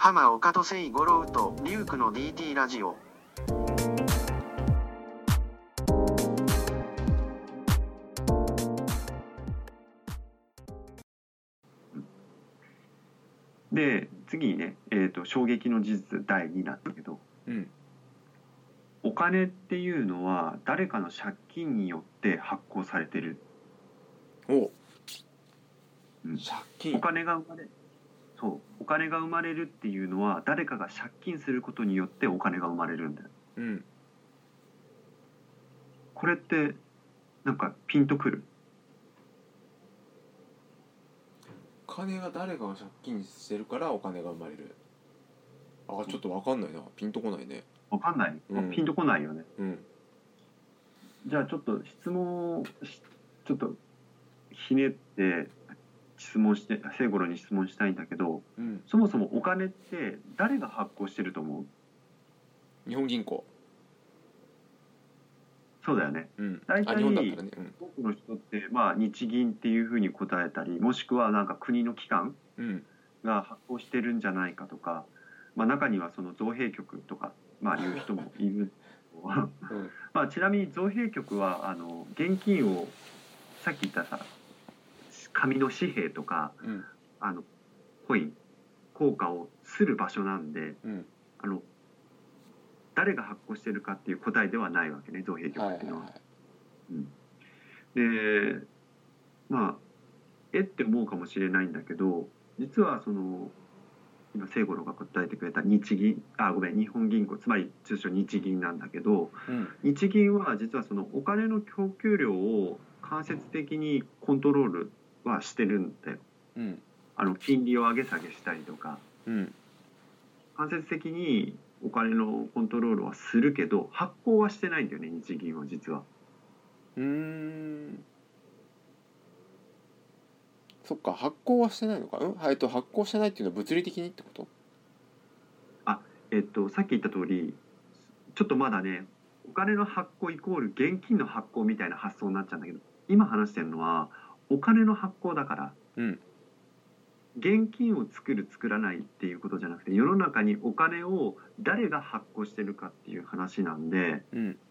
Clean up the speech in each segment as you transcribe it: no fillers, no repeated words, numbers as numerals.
浜岡と聖五郎とリュウクの DT ラジオ。 で次にね、衝撃の事実第2なんだけど、お金っていうのは誰かの借金によって発行されてる。 借金。 お金が生まれるっていうのは誰かが借金することによってお金が生まれるんだよ。これってなんかピンとくる？ お金が誰かが借金してるからお金が生まれる。ちょっと分かんないな。ピンとこないね。 分かんない、ピンとこないよね。じゃあちょっと質問をちょっとひねって質問して聖五郎に質問したいんだけど、そもそもお金って誰が発行してると思う？ 日本銀行。 そうだよね。大体多くの人って日銀っていうふうに答えたり、もしくはなんか国の機関が発行してるんじゃないかとか、中にはその造幣局とかいう人もいる。ちなみに造幣局は現金をさっき言ったさ紙の紙幣とか、コイン硬貨をする場所なんで、誰が発行してるかっていう答えではないわけね、造幣局っていうのは。でって思うかもしれないんだけど、実はその今聖五郎が答えてくれた日本銀行、つまり通称日銀なんだけど、日銀は実はそのお金の供給量を間接的にコントロールはしてるんだよ。金利を上げ下げしたりとか、間接的にお金のコントロールはするけど発行はしてないんだよね、日銀は実は。 そっか、発行はしてないのか。発行してないっていうのは物理的にってこと？ さっき言った通り、ちょっとまだね、お金の発行イコール現金の発行みたいな発想になっちゃうんだけど、今話してるのはお金の発行だから、現金を作る作らないっていうことじゃなくて、世の中にお金を誰が発行してるかっていう話なんで、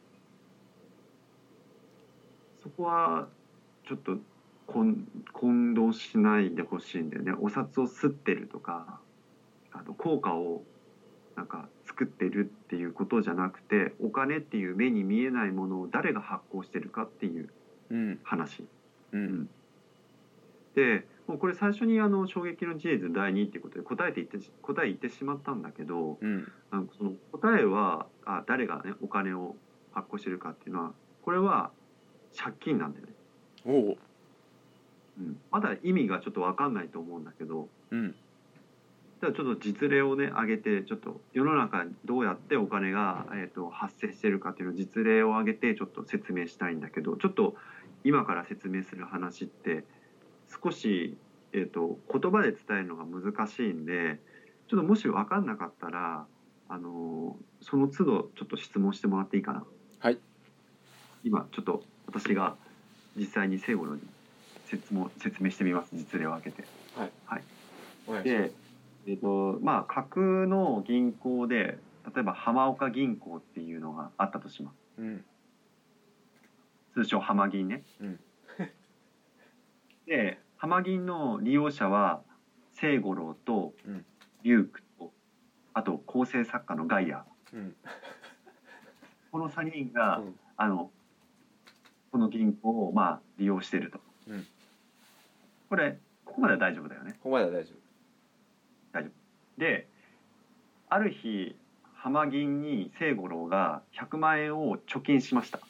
そこはちょっと混同しないでほしいんだよね。お札を刷ってるとか、硬貨をなんか作ってるっていうことじゃなくて、お金っていう目に見えないものを誰が発行してるかっていう話。でもうこれ最初に衝撃の事実第2っていうことで答え言ってしまったんだけど、その答えは誰がねお金を発行してるかっていうのは、これは借金なんだよね。まだ意味がちょっと分かんないと思うんだけど、じゃあちょっと実例をね挙げて、ちょっと世の中にどうやってお金が、発生してるかっていうのを実例を挙げてちょっと説明したいんだけど、ちょっと今から説明する話って少し、言葉で伝えるのが難しいんで、ちょっともし分かんなかったらその都度ちょっと質問してもらっていいかな。 はい。 今ちょっと私が実際に聖五郎に説明してみます、実例を挙げて。で架空の銀行で、例えば浜岡銀行っていうのがあったとします。通称浜銀ね。で浜銀の利用者は聖五郎とリュウクと、あと構成作家のガイア、この3人が、この銀行を利用していると。ここまでは大丈夫だよね。 ここまでは大丈夫。 である日浜銀に聖五郎が100万円を貯金しました。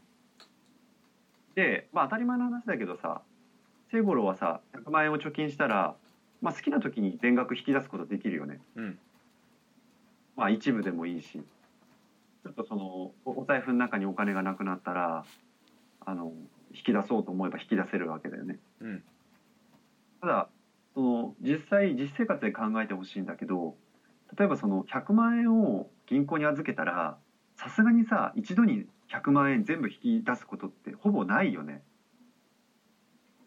で当たり前の話だけどさ、聖五郎はさ100万円を貯金したら、好きな時に全額引き出すことできるよね。一部でもいいし、ちょっとそのお財布の中にお金がなくなったら引き出そうと思えば引き出せるわけだよね。ただその実生活で考えてほしいんだけど、例えばその100万円を銀行に預けたら、さすがにさ一度に100万円全部引き出すことってほぼないよね。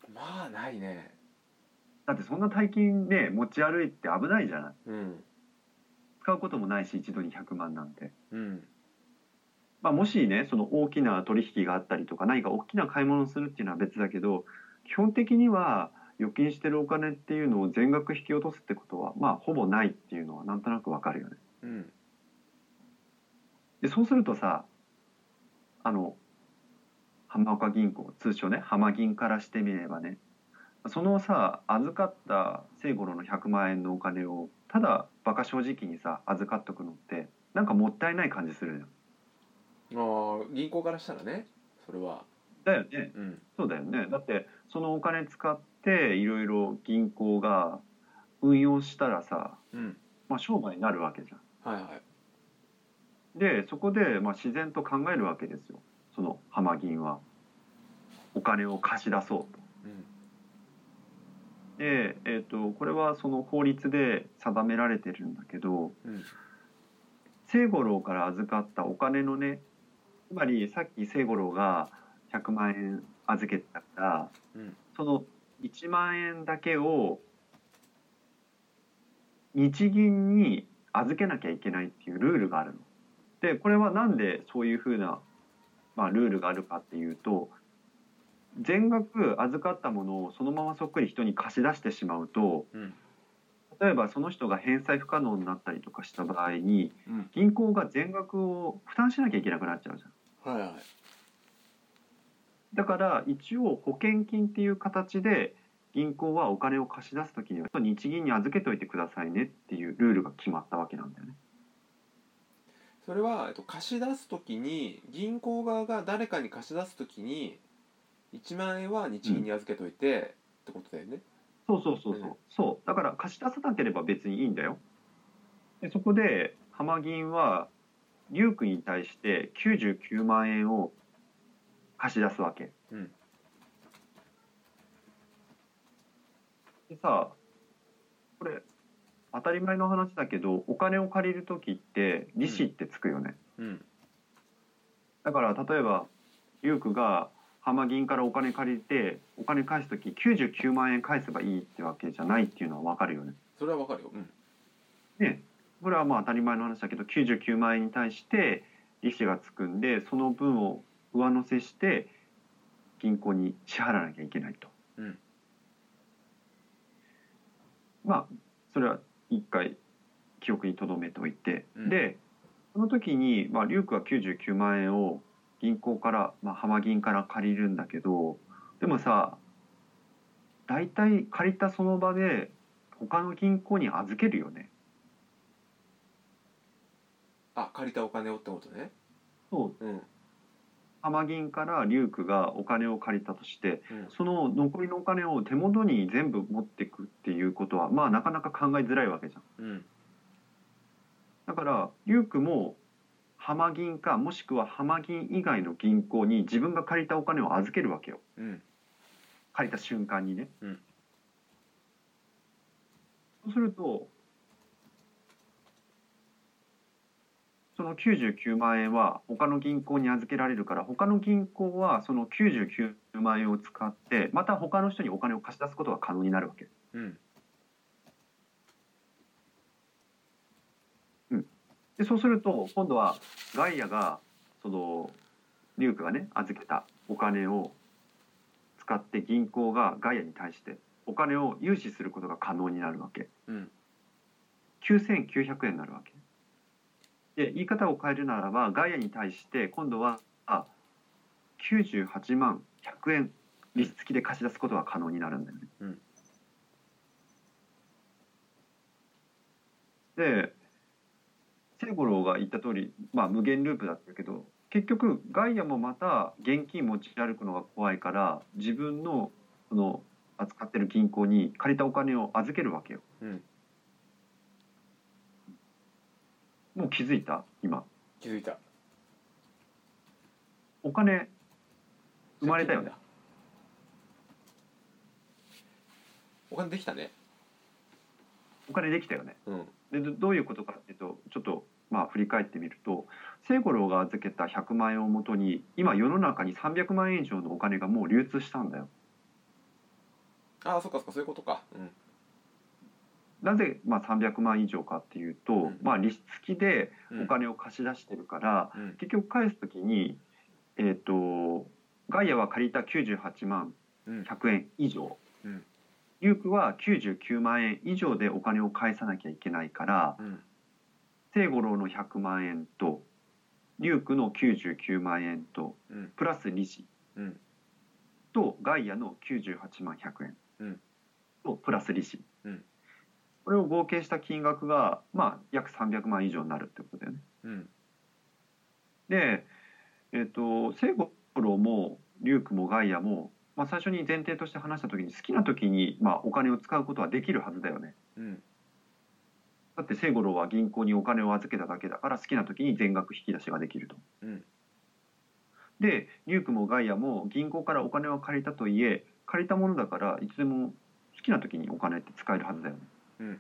ないね。 だってそんな大金ね持ち歩いて危ないじゃない。 使うこともないし、一度に100万なんて。 うんまあ、もしね、その大きな取引があったりとか、何か大きな買い物をするっていうのは別だけど、基本的には預金してるお金っていうのを全額引き落とすってことは、まあ、ほぼないっていうのはなんとなくわかるよね。 うんで、そうするとさ、あの、浜岡銀行、通称ね、浜銀からしてみればね、そのさ、預かった清五郎の100万円のお金を、ただ馬鹿正直にさ、預かっとくのって、なんかもったいない感じするじゃん。 ああ銀行からしたらねそれはだよね。 うんそうだよね。だって、そのお金使って、いろいろ銀行が運用したらさ、 うんまあ商売になるわけじゃん。 はいはいで、そこで、まあ自然と考えるわけですよ。その浜銀は。お金を貸し出そうと。 うんで、これはその法律で定められてるんだけど、 うん清五郎から預かったお金のね、つまりさっき清五郎が100万円預けてたから、 うんその1万円だけを日銀に預けなきゃいけないっていうルールがあるの。で、これはなんでそういうふうな、まあ、ルールがあるかっていうと、全額預かったものをそのままそっくり人に貸し出してしまうと、 うん例えばその人が返済不可能になったりとかした場合に、 うん銀行が全額を負担しなきゃいけなくなっちゃうじゃん。 はいはいだから一応保険金っていう形で銀行はお金を貸し出すときには日銀に預けといてくださいねっていうルールが決まったわけなんだよね。 それは、貸し出すときに銀行側が誰かに貸し出すときに1万円は日銀に預けといて、ってことだよね。 そうそうそうそう。そう。だから貸し出さなければ別にいいんだよ。で、そこで浜銀は龍区に対して99万円を貸し出すわけ。 うんでさ、これ当たり前の話だけど、お金を借りるときって利子ってつくよね。 うんだから例えば龍区が浜銀からお金借りてお金返すとき99万円返せばいいってわけじゃないっていうのは分かるよね。 それはわかるよ。うんで、これはまあ当たり前の話だけど、99万円に対して利子がつくんで、その分を上乗せして銀行に支払わなきゃいけないと。 うんまあそれは一回記憶に留めておいて、 うんでその時にまあ龍区は99万円を銀行から、まあ、浜銀から借りるんだけど、でもさ、大体借りたその場で他の銀行に預けるよね。 あ、借りたお金をってことね。 そううん浜銀から龍区がお金を借りたとして、 うんその残りのお金を手元に全部持っていくっていうことはまあなかなか考えづらいわけじゃん。 うんだから龍区も浜銀かもしくは浜銀以外の銀行に自分が借りたお金を預けるわけよ。 うん借りた瞬間にね。 うんそうするとその99万円は他の銀行に預けられるから、他の銀行はその99万円を使ってまた他の人にお金を貸し出すことが可能になるわけ。 うんでそうすると今度はガイアがその龍区がね預けたお金を使って銀行がガイアに対してお金を融資することが可能になるわけ。 うん 9900円になるわけ。で言い方を変えるならばガイアに対して今度は98万100円利子付きで貸し出すことが可能になるんだよね。 うんで清五郎が言った通り、まあ、無限ループだったけど結局ガイアもまた現金持ち歩くのが怖いから自分のその扱ってる銀行に借りたお金を預けるわけよ。 うんもう気づいた今。 気づいた。 お金生まれたよね。 お金できたね。 お金できたよね。 うんでどういうことかっていうとちょっとまあ振り返ってみると、清五郎が預けた100万円をもとに今世の中に300万円以上のお金がもう流通したんだよ。 ああ、そっかそっか、そういうことか。うんなぜまあ300万以上かっていうと、まあ利子付きでお金を貸し出してるから、結局返すときにガイアは借りた98万100円以上、リュークは99万円以上でお金を返さなきゃいけないから、聖五郎の100万円とリュークの99万円と、プラス利子、とガイアの98万100円とプラス利子、これを合計した金額がまあ約300万以上になるってことだよね。で、聖五郎もリュークもガイアも、まあ、最初に前提として話した時に好きな時にまあお金を使うことはできるはずだよね。だって聖五郎は銀行にお金を預けただけだから好きな時に全額引き出しができると。でリュークもガイアも銀行からお金を借りたといえ借りたものだからいつでも好きな時にお金って使えるはずだよね。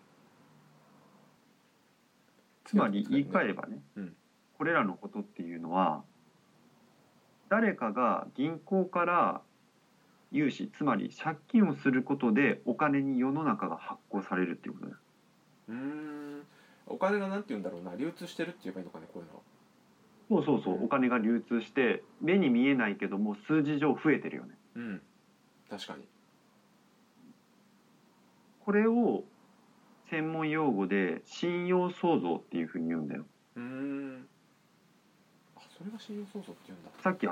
つまり言い換えればね、これらのことっていうのは誰かが銀行から融資つまり借金をすることでお金に世の中が発行されるっていうことだよ。 お金がなんて言うんだろうな、流通してるって言えばいいのかね、こういうのは。 お金が流通して目に見えないけども数字上増えてるよね。 確かに。 これを専門用語で信用創造っていうふうに言うんだよ。 それが信用創造って言うんだ。 さっき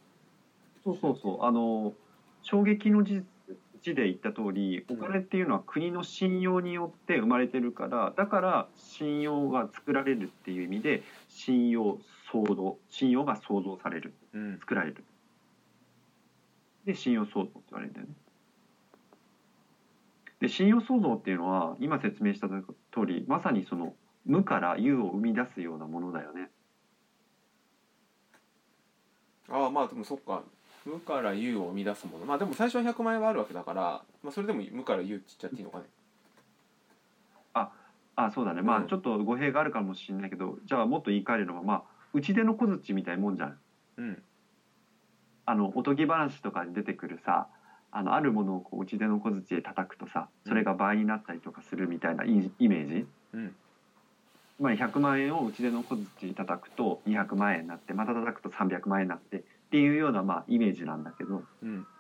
衝撃の事実で言った通り、お金っていうのは国の信用によって生まれてるから、だから信用が作られるっていう意味で信用が創造される、作られる。で信用創造って言われるんだよね。で信用創造っていうのは今説明した通りまさにその無から有を生み出すようなものだよね。 まあでもそっか、無から有を生み出すもの。まあでも最初は100万円はあるわけだから、まあ、それでも無から有って言っちゃっていいのかね。 そうだね。まあちょっと語弊があるかもしれないけど、じゃあもっと言い換えるのはまあ打ち出の小槌みたいなもんじゃん。おとぎ話とかに出てくるさ、あるものをこう打ち出の小槌で叩くとさ、それが倍になったりとかするみたいなイメージ。つまり100万円を打ち出の小槌に叩くと200万円になって、また叩くと300万円になってっていうようなまあイメージなんだけど、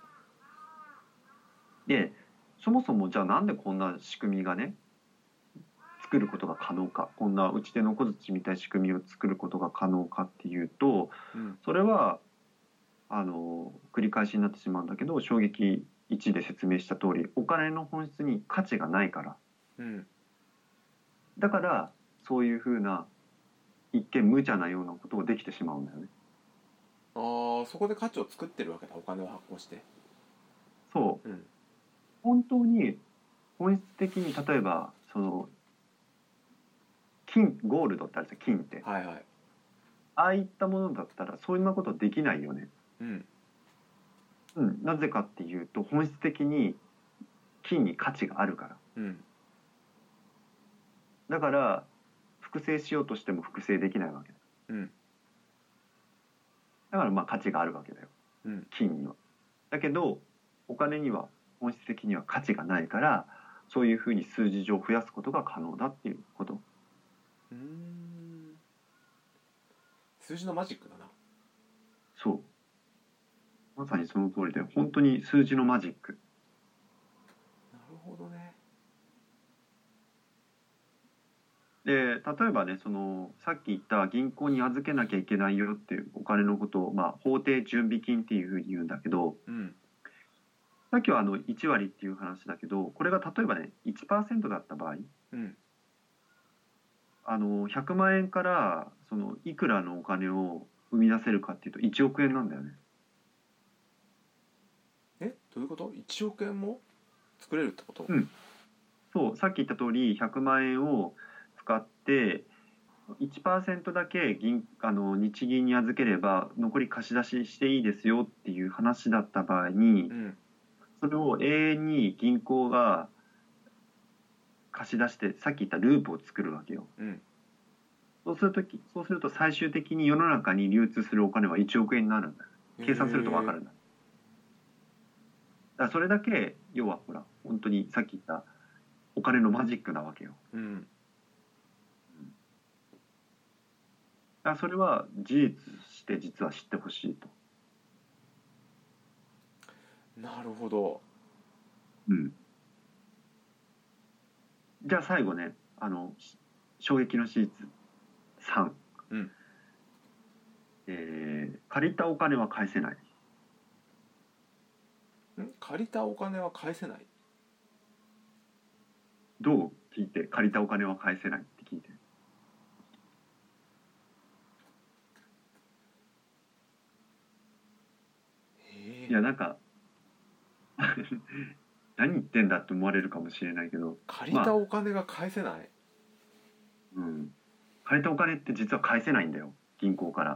でそもそもじゃあなんでこんな仕組みがね作ることが可能か、こんな打ち出の小槌みたいな仕組みを作ることが可能かっていうと、それは繰り返しになってしまうんだけど、衝撃1で説明した通りお金の本質に価値がないから、だからそういうふうな一見無茶なようなことをできてしまうんだよね。 そこで価値を作ってるわけだ、お金を発行して。 そう、本当に本質的に例えばそのゴールドってあるじゃん、金って、ああいったものだったらそんなことできないよね。なぜかっていうと本質的に金に価値があるから、だから複製しようとしても複製できないわけだ、だからまあ価値があるわけだよ、金には。だけどお金には本質的には価値がないから、そういうふうに数字上増やすことが可能だっていうこと。 数字のマジックだな。 そう、まさにその通りで本当に数字のマジック。 なるほどね。 で例えばね、さっき言った銀行に預けなきゃいけないよっていうお金のことを、法定準備金っていうふうに言うんだけど、さっきは1割っていう話だけど、これが例えばね 1% だった場合、100万円からいくらのお金を生み出せるかっていうと1億円なんだよね。 どういうこと？ 1 億円も作れるってこと？ そう、さっき言った通り100万円を使って 1% だけ日銀に預ければ残り貸し出ししていいですよっていう話だった場合に、それを永遠に銀行が貸し出してさっき言ったループを作るわけよ。そうすると最終的に世の中に流通するお金は1億円になるんだよ。計算すると分かるんだ。だからそれだけ要はほら本当にさっき言ったお金のマジックなわけよ。 うんだからそれは事実して実は知ってほしいと。 なるほど。 じゃあ最後ね、衝撃の事実3、借りたお金は返せない。 借りたお金は返せない。 どう聞いて、借りたお金は返せないって聞いて。いやなんか何言ってんだって思われるかもしれないけど、 借りたお金が返せない、 借りたお金って実は返せないんだよ、銀行から。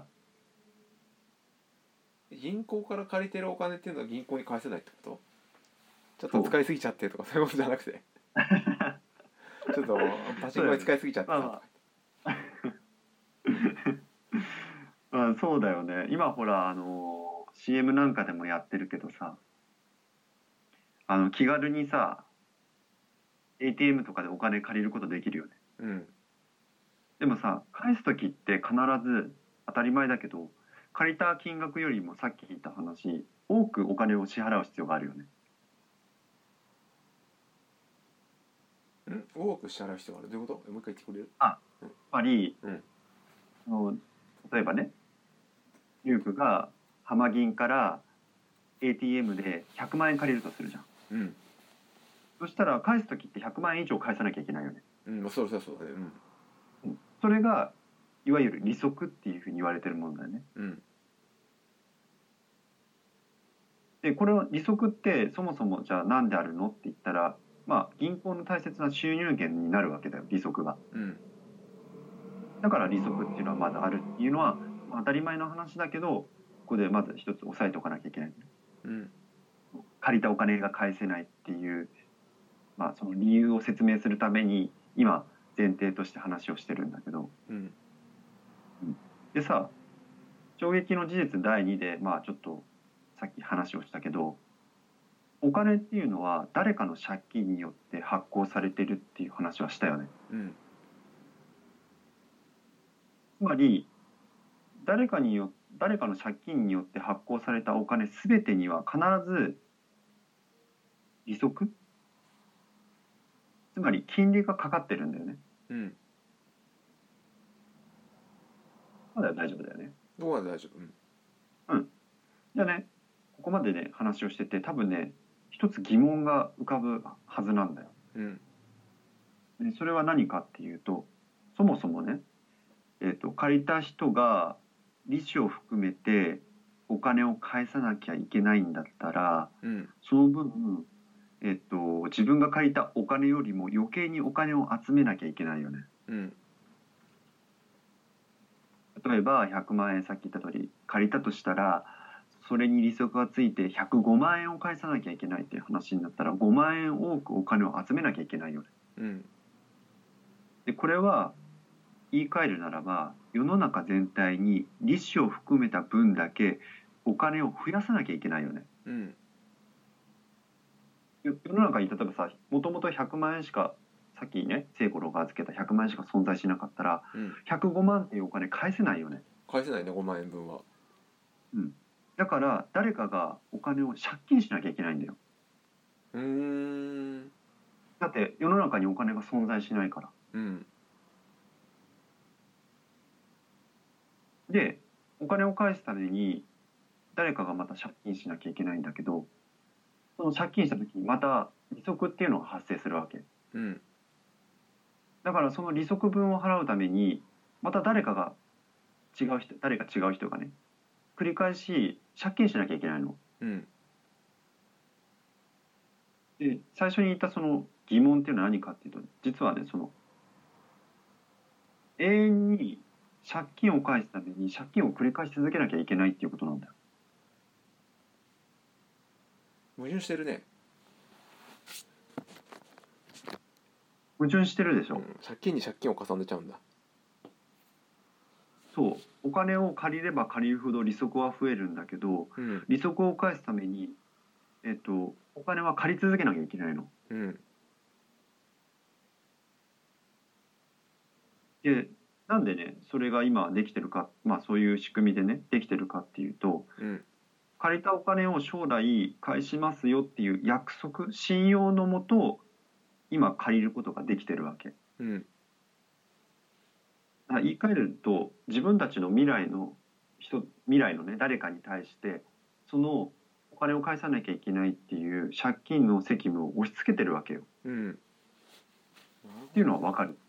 銀行から借りてるお金っていうのは銀行に返せないってこと？ちょっと使いすぎちゃってとかそういうことじゃなくてちょっとパチンコに使いすぎちゃってさ、 まあそうだよね。今ほらCM なんかでもやってるけどさ、気軽にさ ATM とかでお金借りることできるよね。でもさ、返す時って必ず当たり前だけど、借りた金額よりもさっき言った話、多くお金を支払う必要があるよね。 多く支払う必要がある。どういうこと？もう一回言ってくれる？ やっぱり、例えばね、リュウクが浜銀から ATM で100万円借りるとするじゃん。そしたら返す時って100万円以上返さなきゃいけないよね。 そうだね。 それがいわゆる利息っていうふうに言われてるものだよね。でこれは利息ってそもそもじゃあ何であるのって言ったら、まあ銀行の大切な収入源になるわけだよ、利息が。だから利息っていうのはまだあるっていうのは当たり前の話だけど、ここでまず一つ押さえておかなきゃいけない。借りたお金が返せないっていう、まあその理由を説明するために今前提として話をしてるんだけど、でさ、衝撃の事実第2でまあちょっとさっき話をしたけど、お金っていうのは誰かの借金によって発行されてるっていう話はしたよね。つまり誰かの借金によって発行されたお金全てには必ず利息、つまり金利がかかってるんだよね。まだ大丈夫だよね。 どうは大丈夫。じゃあね、ここまでね話をしてて、多分ね一つ疑問が浮かぶはずなんだよ。でそれは何かっていうと、そもそもね、借りた人が利子を含めてお金を返さなきゃいけないんだったら、その分、自分が借りたお金よりも余計にお金を集めなきゃいけないよね。例えば100万円、さっき言った通り借りたとしたら、それに利息がついて105万円を返さなきゃいけないっていう話になったら、5万円多くお金を集めなきゃいけないよね。でこれは言い換えるならば、世の中全体に利子を含めた分だけお金を増やさなきゃいけないよね。世の中に例えばさ、もともと100万円しか、さっきね聖五郎が預けた100万円しか存在しなかったら、105万っていうお金返せないよね。 返せないね、5万円分は。 だから誰かがお金を借金しなきゃいけないんだよ。だって世の中にお金が存在しないから。でお金を返すために誰かがまた借金しなきゃいけないんだけど、その借金した時にまた利息っていうのが発生するわけ。だからその利息分を払うためにまた誰か違う人がね、繰り返し借金しなきゃいけないの。で最初に言ったその疑問っていうのは何かっていうと、実はね、その永遠に借金を返すために借金を繰り返し続けなきゃいけないっていうことなんだよ。 矛盾してるね。 矛盾してるでしょ。 借金に借金を重ねちゃうんだ。 そう、お金を借りれば借りるほど利息は増えるんだけど、利息を返すためにお金は借り続けなきゃいけないの。 で、なんでねそれが今できてるか、まあそういう仕組みでねできてるかっていうと、借りたお金を将来返しますよっていう約束、信用のもと今借りることができてるわけ。言い換えると、自分たちの未来のね誰かに対してそのお金を返さなきゃいけないっていう借金の責務を押し付けてるわけよ。っていうのは分かる。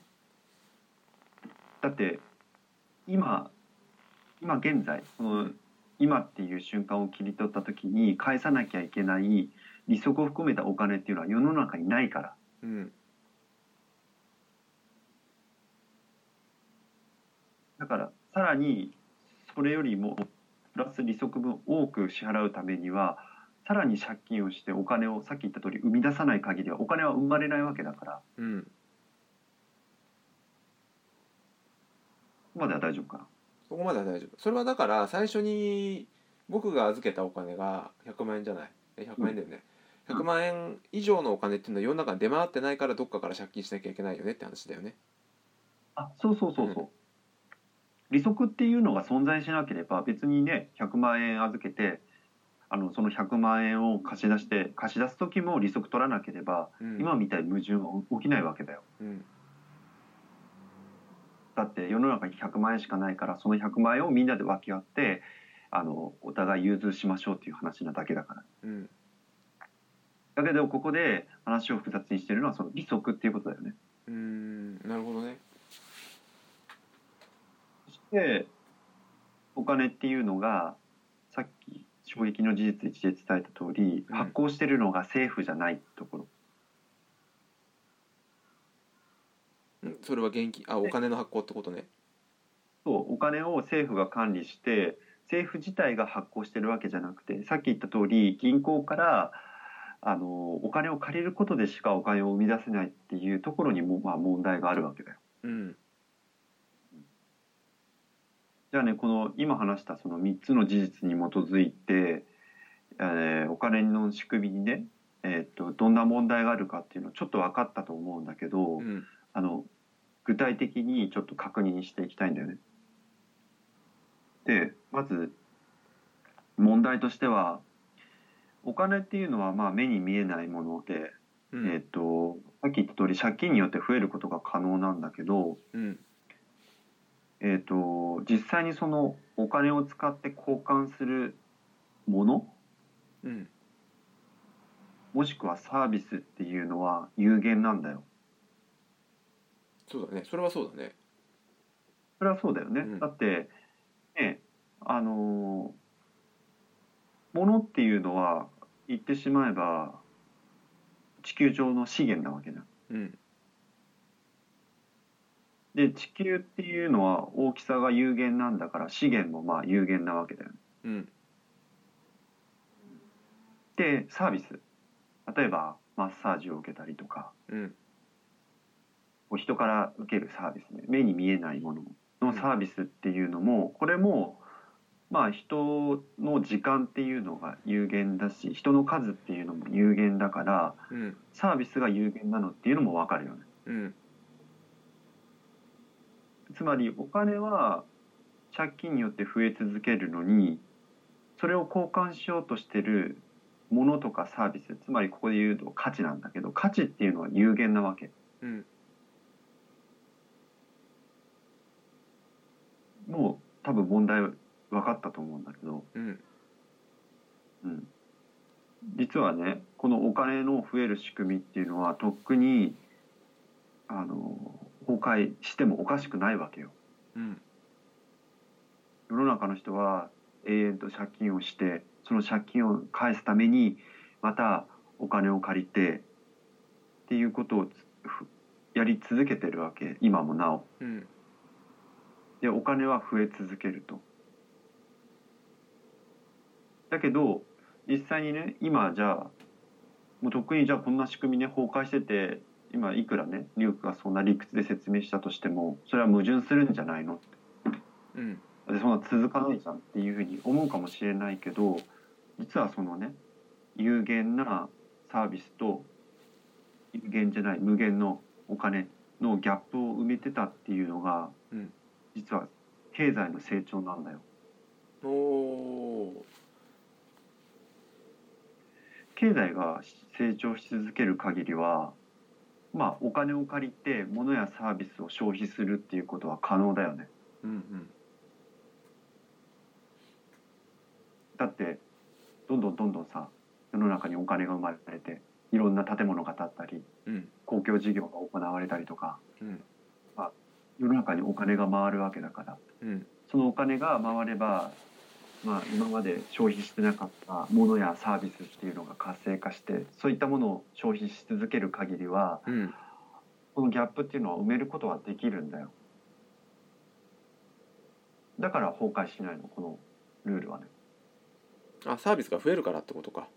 だって今現在この今っていう瞬間を切り取った時に返さなきゃいけない利息を含めたお金っていうのは世の中にないから。だからさらにそれよりもプラス利息分多く支払うためにはさらに借金をしてお金をさっき言った通り生み出さない限りはお金は生まれないわけだから、ここまでは大丈夫かな。 そこまでは大丈夫。それはだから最初に僕が預けたお金が100万円じゃない。100万円だよね。100万円以上のお金っていうのは世の中に出回ってないからどっかから借金しなきゃいけないよねって話だよね。 そう。利息っていうのが存在しなければ別にね100万円預けてその100万円を貸し出す時も利息取らなければ、今みたいに矛盾は起きないわけだよ。だって世の中に100万円しかないからその100万円をみんなで分け合ってお互い融通しましょうっていう話なだけだから。だけどここで話を複雑にしてるのはその利息っていうことだよね。 なるほどね。 そしてお金っていうのがさっき衝撃の事実1で伝えた通り、発行してるのが政府じゃないところ。 それは現金、お金の発行ってことね。 そう、お金を政府が管理して政府自体が発行してるわけじゃなくて、さっき言った通り銀行からお金を借りることでしかお金を生み出せないっていうところにも、まあ、問題があるわけだよ。じゃあね、この今話したその3つの事実に基づいて、お金の仕組みにね、どんな問題があるかっていうのはちょっと分かったと思うんだけど、具体的にちょっと確認していきたいんだよね。で、まず問題としては、お金っていうのはまあ目に見えないもので、さっき言った通り借金によって増えることが可能なんだけど、実際にそのお金を使って交換するもの、もしくはサービスっていうのは有限なんだよ。 そうだね。それはそうだね。 それはそうだよね。だってね、ものっていうのは言ってしまえば地球上の資源なわけだ。で、地球っていうのは大きさが有限なんだから資源もまあ有限なわけだよね。で、サービス、例えばマッサージを受けたりとか、人から受けるサービスね、目に見えないもののサービスっていうのも、これもまあ人の時間っていうのが有限だし、人の数っていうのも有限だから、サービスが有限なのっていうのも分かるよね。つまりお金は借金によって増え続けるのに、それを交換しようとしてるものとかサービス、つまりここで言うと価値なんだけど、価値っていうのは有限なわけ。もう多分問題分かったと思うんだけど、実はね、このお金の増える仕組みっていうのはとっくに崩壊してもおかしくないわけよ。世の中の人は永遠と借金をして、その借金を返すためにまたお金を借りてっていうことをやり続けてるわけ、今もなお。で、お金は増え続けると。だけど実際にね、今じゃあもうとっくにじゃあこんな仕組みね崩壊してて、今いくらねリュウクがそんな理屈で説明したとしてもそれは矛盾するんじゃないのって、でそんな続かないじゃんっていうふうに思うかもしれないけど、実はそのね有限なサービスと有限じゃない無限のお金っのギャップを埋めてたっていうのが、 うん、 実は経済の成長なんだよ。経済が成長し続ける限りは、まあお金を借りて物やサービスを消費するっていうことは可能だよね。 うんうん、 だってどんどんさ、世の中にお金が生まれて、いろんな建物が建ったり、 うん、 公共事業が行われたりとか、 うん、 まあ、世の中にお金が回るわけだから、 うん、 そのお金が回れば、まあ、今まで消費してなかったものやサービスっていうのが活性化して、そういったものを消費し続ける限りは、 うん、 このギャップっていうのは埋めることはできるんだよ。だから崩壊しないの、このルールはね。 あ、サービスが増えるからってことか。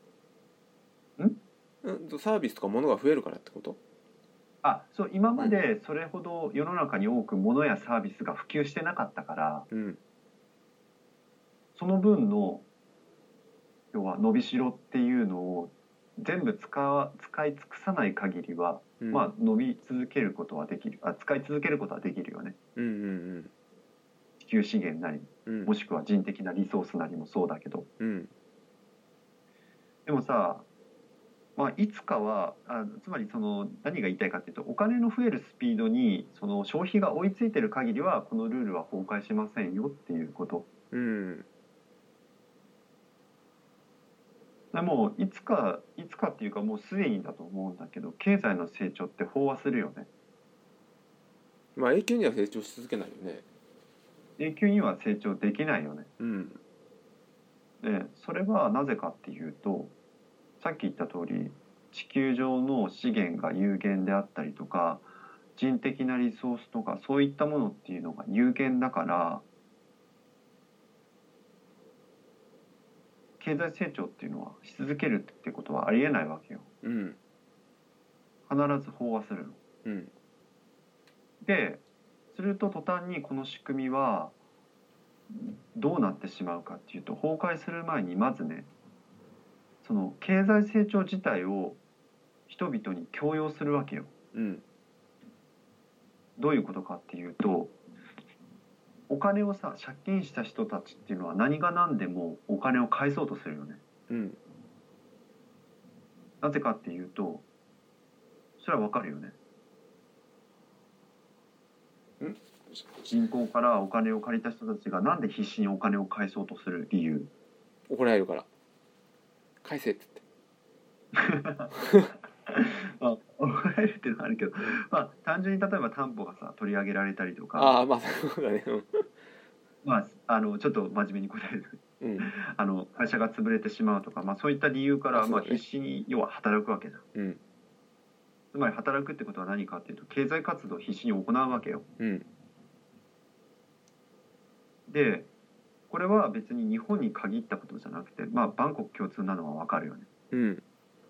サービスとか物が増えるからってこと？ あ、そう、今までそれほど世の中に多く物やサービスが普及してなかったから、 うん、 その分の要は伸びしろっていうのを全部使い尽くさない限りは、 うん、 まあ伸び続けることはできる、使い続けることはできるよね。 うんうん地球資源なり、 うん、 もしくは人的なリソースなりもそうだけど、 うん、 でもさ、まあ、いつかはつまりその何が言いたいかっていうと、お金の増えるスピードにその消費が追いついてる限りはこのルールは崩壊しませんよっていうこと。 うん、 でもいつかっていうかもうすでにだと思うんだけど、経済の成長って飽和するよね。 まあ永久には成長し続けないよね。 永久には成長できないよね。 うん、 でそれはなぜかっていうと、さっき言った通り地球上の資源が有限であったりとか、人的なリソースとかそういったものっていうのが有限だから、経済成長っていうのはし続けるってことはありえないわけよ。 うん、 必ず飽和するの。 うん、 ですると途端にこの仕組みはどうなってしまうかっていうと、崩壊する前にまずね、その経済成長自体を人々に強要するわけよ。 うん、 どういうことかっていうと、お金をさ、借金した人たちっていうのは何が何でもお金を返そうとするよね。 うん、 なぜかっていうと、それはわかるよね。銀行からお金を借りた人たちがなんで必死にお金を返そうとする理由。 怒られるから返せって言ってまあ、怒られるっていうのはあるけど、まあ、単純に例えば担保がさ取り上げられたりとか、 ああまあそうだね。 まあ、ちょっと真面目に答える、 うん、 会社が潰れてしまうとか、まあ、そういった理由から、まあ、 そうだね。 必死に要は働くわけじゃん。 うん、 つまり働くってことは何かっていうと、経済活動を必死に行うわけよ。 うん、 でこれは別に日本に限ったことじゃなくて、まあ、万国共通なのはわかるよね。 うん、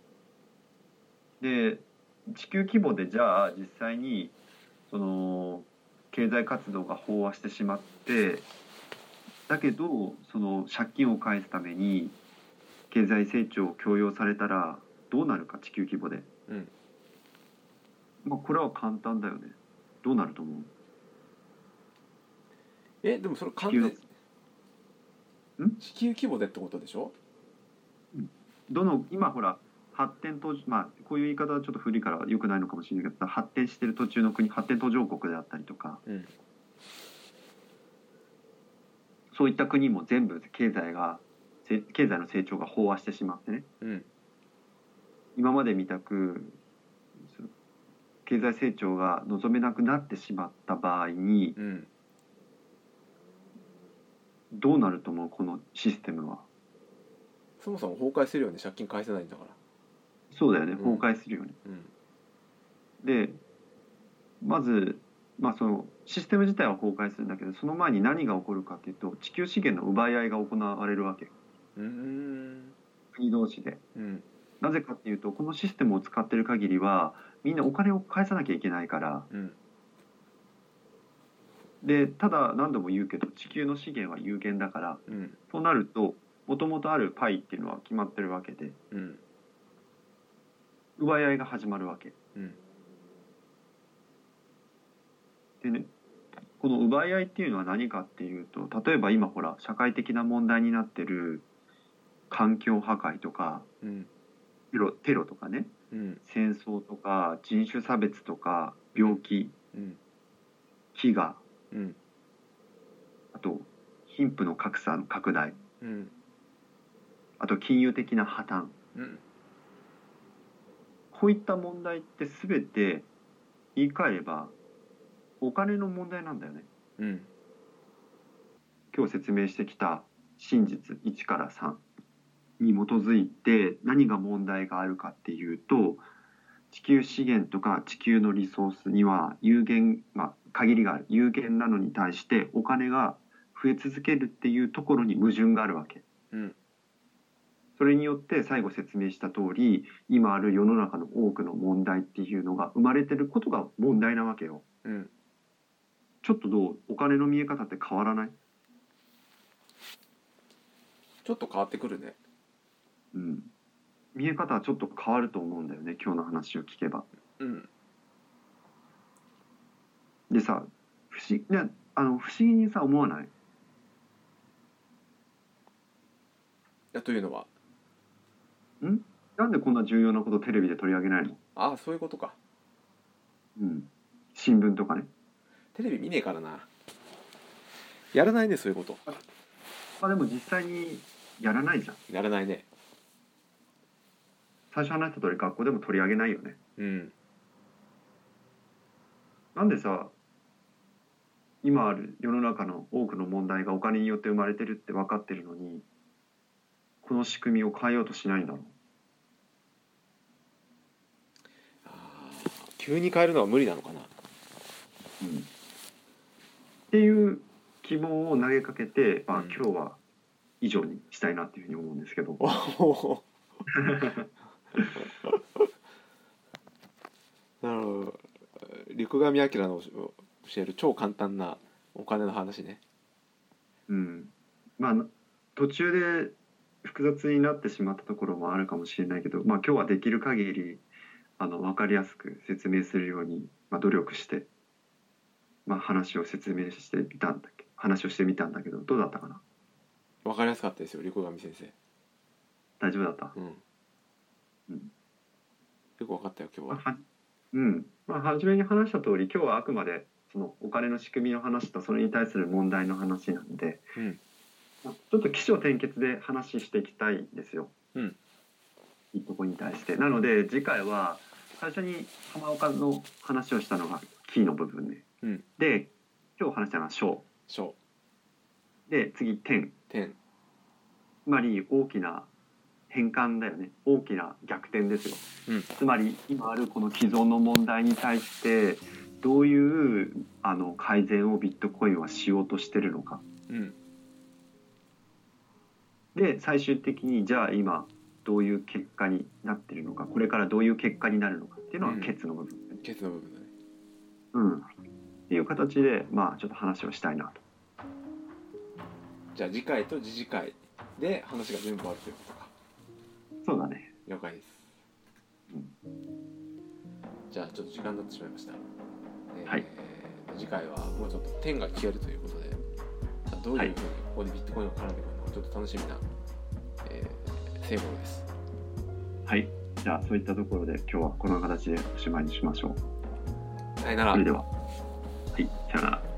で地球規模でじゃあ実際にその経済活動が飽和してしまって、だけどその借金を返すために経済成長を強要されたらどうなるか、地球規模で。 うん。 まあこれは簡単だよね。どうなると思う？ でもそれ完全地球規模でってことでしょ？ 今ほら発展途上、まあこういう言い方はちょっと古いから良くないのかもしれないけど、発展してる途中の国、発展途上国であったりとか、 うん、 そういった国も全部経済の成長が飽和してしまってね、 うん、 今までみたく経済成長が望めなくなってしまった場合に、 うん。 どうなると思う、このシステムは。 そもそも崩壊するよね、借金返せないんだから。 そうだよね、崩壊するよね。 うん、 でまず、まあ、そのシステム自体は崩壊するんだけど、その前に何が起こるかっていうと、地球資源の奪い合いが行われるわけよ。国同士で。 うん、 なぜかっていうと、このシステムを使ってる限りはみんなお金を返さなきゃいけないから。 うん、 でただ何度も言うけど、地球の資源は有限だから、 うん、 そうなるともともとあるパイっていうのは決まってるわけで、 うん、 奪い合いが始まるわけ。 うん、 でね、この奪い合いっていうのは何かっていうと、例えば今ほら社会的な問題になってる環境破壊とか、 うん、 テロとかね、 うん、 戦争とか人種差別とか病気、 うん、 飢餓、 うん、 あと貧富の格差の拡大、 うん、 あと金融的な破綻、 うん、 こういった問題って全て言い換えればお金の問題なんだよね。 うん、 今日説明してきた真実1から3に基づいて何が問題があるかっていうと、地球資源とか地球のリソースには有限、限りがある。有限なのに対してお金が増え続けるっていうところに矛盾があるわけ。 うん、 それによって最後説明した通り、今ある世の中の多くの問題っていうのが生まれてることが問題なわけよ。 うん、 ちょっとどう？お金の見え方って変わらない？ ちょっと変わってくるね。 うん。見え方はちょっと変わると思うんだよね、今日の話を聞けば。 うん。 でさ、不思議にさ思わない？ いや、というのは、 なんでこんな重要なことテレビで取り上げないの？ ああ、そういうことか。 うん。新聞とかね。 テレビ見ねえからな。やらないね、そういうこと。 でも実際にやらないじゃん。 やらないね。 最初話した通り学校でも取り上げないよね。 うん。 なんでさ、今ある世の中の多くの問題がお金によって生まれてるって分かってるのに、この仕組みを変えようとしないんだろう。 急に変えるのは無理なのかな。 うん。っていう希望を投げかけて、今日は以上にしたいなっていうふうに思うんですけど。 なるほど。陸上彰の教える超簡単なお金の話ね。 うん。途中で複雑になってしまったところもあるかもしれないけど、今日はできる限り分かりやすく説明するように、努力して、話をしてみたんだけど、どうだったかな？ 分かりやすかったですよ、陸上先生。 大丈夫だった？ うん。よく分かったよ今日は。 初めに話した通り、今日はあくまでそのお金の仕組みの話とそれに対する問題の話なんで、ちょっと起承転結で話していきたいんですよ。いいとこに対して。なので次回は最初に浜岡の話をしたのがキーの部分ね。で、今日話したのは小。で、次点。つまり大きな変換だよね。大きな逆転ですよ。つまり今あるこの既存の問題に対してどういう改善をビットコインはしようとしてるのか。で、最終的にじゃあ今どういう結果になってるのか、これからどういう結果になるのかっていうのはケツの部分、 ケツの部分だね。 っていう形でちょっと話をしたいなと。 じゃあ次回と次次回で話が全部終わるということか。 そうだね。 了解です。じゃあちょっと時間になってしまいました。次回はもうちょっと点が消えるということで、どういうふうにここでビットコインが絡んでくるのかちょっと楽しみな、成功です。はい。 じゃあそういったところで今日はこの形でおしまいにしましょう。 さよなら。 それでは、さよなら。